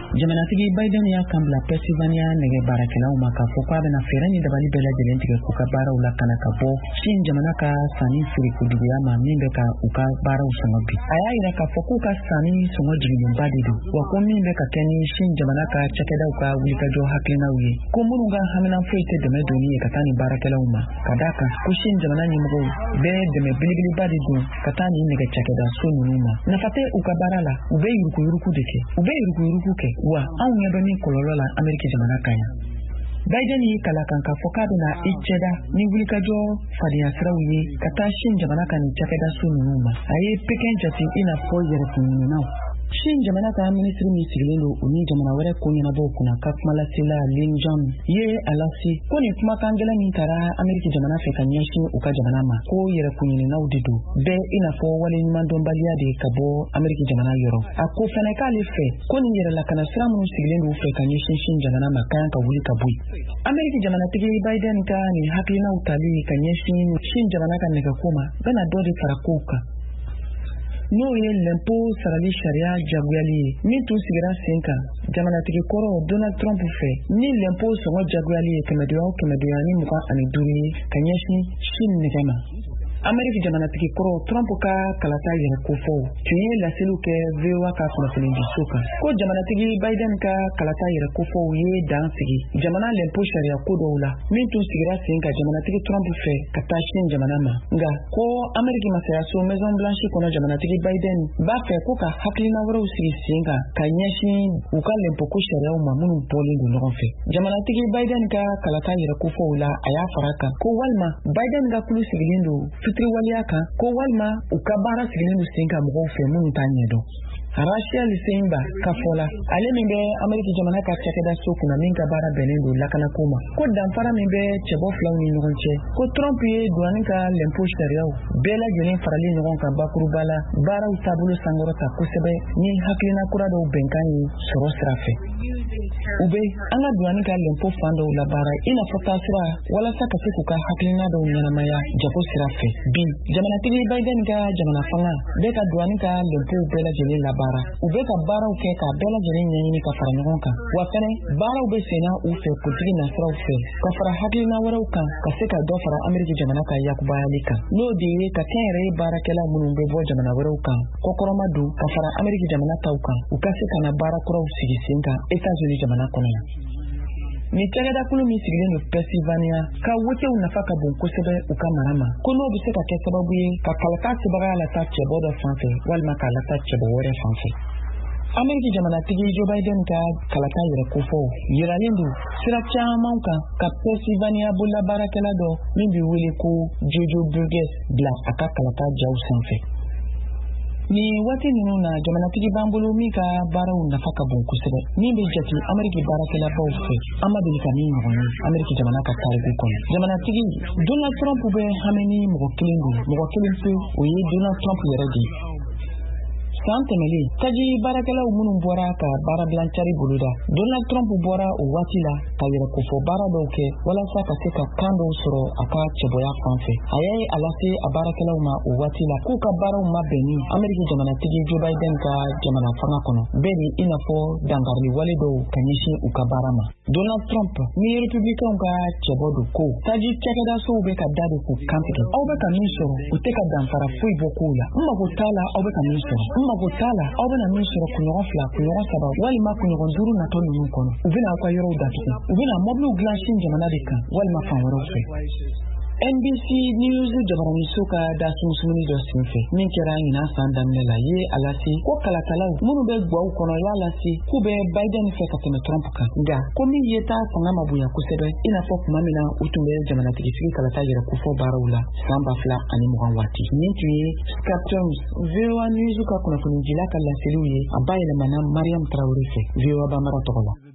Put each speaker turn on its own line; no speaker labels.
Jamanatigi Biden ya kambla Pennsylvania nege barakelaw ma ka fɔ k'a bɛna fɛɛrɛ ni dabali bɛɛ lajɛlen tigɛ k'u ka baaraw lakana ka bɔ Shin jamana ka sanni feerekujuguya ma min bɛ ka u ka baaraw sɔngɔ bi. A y'a yira k'a fɔ k'u ka sanni sɔngɔ jigilenba de don, wa ko min bɛ ka kɛ ni Shin jamana ka cakɛdaw ka wulikajɔ hakilinaw ye ko minnu ka hamina foyi tɛ dɛmɛ doni ye ka taa ni baarakɛlaw ma, ka d'a kan ko Shin jamana ɲɛmɔgɔw bɛ dɛmɛ belebeleba de don ka taa ni nɛgɛ cakɛda so ninnu ma. Nafa tɛ u ka baara la, u bɛ yuruguyurugu de kɛ, u bɛ yuruguyurugu kɛ, wa anw ɲɛ bɛ min kɔlɔlɔ la Ameriki jamana kan yan. Biden y'i kalakan ka fɔ k'a bɛna i cɛda ni wulikajɔ fadenya siraw ye ka taa Shin jamana ka nin cakɛda so ninnu ma. A ye Pekin jate i n'a fɔ yɛrɛkunɲininaw. Shin jamana ka minisiri min sigilen don u ni jamana wɛrɛ ko ɲɛnabɔw kunna ka kuma lasela Lin John ye a lase ko nin kumakan gɛlɛn min taara Ameriki jamana fɛ ka ɲɛsin u ka jamana ma ko yɛrɛkunɲininaw de don, bɛɛ i n'a fɔ waleɲumandɔnbaliya de ka bɔ Ameriki jamana yɔrɔ. A ko fɛnɛ k'ale fɛ ko nin yɛrɛlakana sira minnu sigilen don u fɛ ka ɲɛsin Shin jamana ma kan ka wuli ka bɔ yen. Ameriki jamanatigi Biden ka nin hakilinaw tali ka ɲɛsin Shin jamana ka nɛgɛko ma bɛna dɔ de fara kow kan. N'o ye l'impôt sarali sariya jagoyali ye min tun sigira sen kan jamanatigi kɔrɔ Donald Trump fɛ ni l'impôt sɔngɔ jagoyali ye 225 ye ka ɲɛsin Shin nɛgɛ ma. Ameriki jamanatigi kɔrɔ Trump ka kalata yɛrɛ kofɔw tun ye laseliw kɛ VOA ka kunnafonidiso kan ko jamanatigi Biden ka kalata yɛrɛ kofɔw ye dan sigi jamana l'impôt sariya ko dɔw la min tun sigira sen kan jamanatigi Trump fɛ ka taa Shin jamana ma, nka ko Ameriki masayaso Maison Blanche kɔnɔ jamanatigi Biden b'a fɛ ko ka hakilina wɛrɛw sigi sen kan ka ɲɛsin u ka l'impôt ko sariyaw ma minnu bɔlen don ɲɔgɔn fɛ. Jamanatigi Biden ka kalata yɛrɛ kofɔw la a y'a fara kan ko walima Biden ka kulu sigilen don fitiriwaleya kan ko walima u ka baara sigilen don sen kan mɔgɔw fɛ minnu t'a ɲɛdɔn. Rachel Seinba ka fɔ la ale min bɛ Ameriki jamana ka cakɛda so kunna min ka baara bɛnnen don lakanako ma ko danfara min bɛ cɛbɔ filaw ni ɲɔgɔn cɛ ko Trump ye douane ka l'impôt sariyaw bɛɛ lajɛlen faralen ɲɔgɔn kan bakuruba la baaraw taabolo sankɔrɔta kosɛbɛ ni hakilina kura dɔw bɛnkan ye sɔrɔ sira fɛ. U bɛ an ka douane ka l'impôt fan dɔw labaara i n'a fɔ taasira walasa ka se k'u ka hakilina dɔw ɲɛnamaya jago sira fɛ. Bi jamanatigi Biden ka jamana fanga bɛ ka douane ka l'impôt bɛɛ lajɛlen labaara. U bɛ ka baaraw kɛ ka bɛɛ lajɛlen ɲɛɲini ka fara ɲɔgɔn kan, wa fɛnɛ baaraw bɛ senna u fɛ politiki nasiraw fɛ ka fara hakilina wɛrɛw kan ka se ka dɔ fara Ameriki jamana ka yakubayali kan, n'o de ye ka kɛnyɛrɛye baarakɛla minnu bɛ bɔ jamana wɛrɛw kan kɔkɔrɔma don ka fara Ameriki jamana taw kan u ka se ka na baara kuraw sigi sen kan Etats-Unis jamana kɔnɔ yan. Ni cakɛdakulu min sigilen don Pennsylvania ka wotew nafa ka bon kosɛbɛ u ka mara ma ko n'o bɛ se ka kɛ sababu ye ka kalata sebagaya lata cɛbɔ dɔ fanfɛ walima k'a lata cɛbɔ wɛrɛ fanfɛ. Ameriki jamanatigi Joe Biden ka kalata yɛrɛ kofɔw yiralen don sira caman kan ka Pennsylvania bolola baarakɛla dɔ min bɛ wele ko Jojo Burgess bila a ka kalata jaw sanfɛ. Ni waati ninnu na jamanatigi b'an bolo min ka baaraw nafa ka bon kosɛbɛ min bɛ jate Ameriki baarakɛlabaw fɛ an ma deli ka min ɲɔgɔn ye Ameriki jamana ka tariku kɔnɔ. Jamanatigi Donald Trump bɛ hami ni mɔgɔ kelen don, mɔgɔ kelen pe o ye Donald Trump yɛrɛ de ye. San tɛmɛlen taji baarakɛlaw minnu bɔra ka baara bilancari boloda Donald Trump bɔra o waati la ka yɛrɛ kofɔ baara dɔw kɛ walasa ka se ka kan dɔw sɔrɔ a ka cɛbɔya fanfɛ. A y'a ye a lase a baarakɛlaw ma o waati la k'u ka baaraw ma bɛn ni Ameriki jamanatigi Joe Biden ka jamana fanga kɔnɔ bɛɛ de i n'a fɔ dangarili wale dɔw ka ɲɛsin u ka baara ma. Donald Trump ni Republicainw ka cɛbɔ don ko taji cakɛdasow bɛ ka da de k'u kantigɛ. Aw bɛ ka min sɔrɔ u tɛ ka danfara foyi bɔ kow la. N mago t'a la aw bɛ ka min sɔrɔ. N mago t'a la aw bɛna min sɔrɔ kunɲɔgɔn 2 kunɲɔgɔn 3 walima kunɲɔgɔn 5 natɔ ninnu kɔnɔ. U bɛna aw ka yɔrɔw datugu. U bɛna mɔbiliw dilan Shin jamana de kan walima fan wɛrɛw fɛ. NBC News jabaraniso ka dasumunsumuni dɔ senfɛ min kɛra ɲinan san daminɛ la ye a lase ko kalatalaw minnu bɛ guwaw kɔnɔ y'a lase k'u bɛ Biden fɛ ka tɛmɛ Trump kan, nka ko min ye ta fanga ma bonya kosɛbɛ i n'a fɔ kuma min na u tun bɛ jamanatigi sigi kalata yɛrɛ kofɔ baaraw la san 2020 waati. Nin tun ye Scott Jones VOA News ka kunnafonidila ka laseliw ye a bayɛlɛmana Mariam Traoré fɛ VOA Bambara tɔgɔ la.